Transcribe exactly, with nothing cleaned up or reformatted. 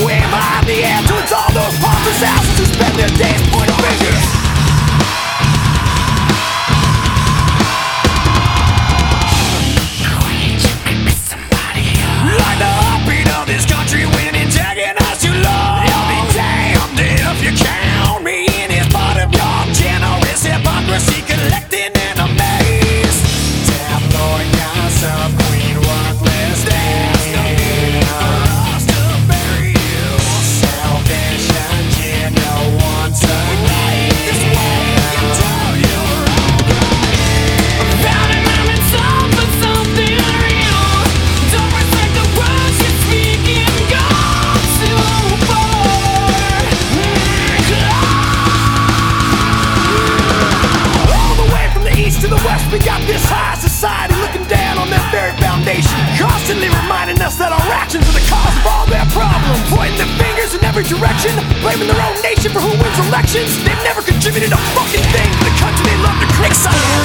wave high in the air towards all those pompous asses who spend their days pointing fingers. Like the heartbeat of this country when antagonized you love. I'll be damned if you count me in as part of your generous hypocrisy collecting enemies. Tabloid gossip, queen worthless. There's no need for us to bury you. Selfish agenda once again. This way until you're alright. Found an island song for something real. Don't respect the words you're speaking. Gone too far. All the way from the east to the west, we got this high society looking down on that very foundation, constantly reminding us that our actions are the cause of all their problems, pointing their fingers in every direction, blaming their own nation for who wins elections. They've never contributed a fucking thing to the country they love to criticize.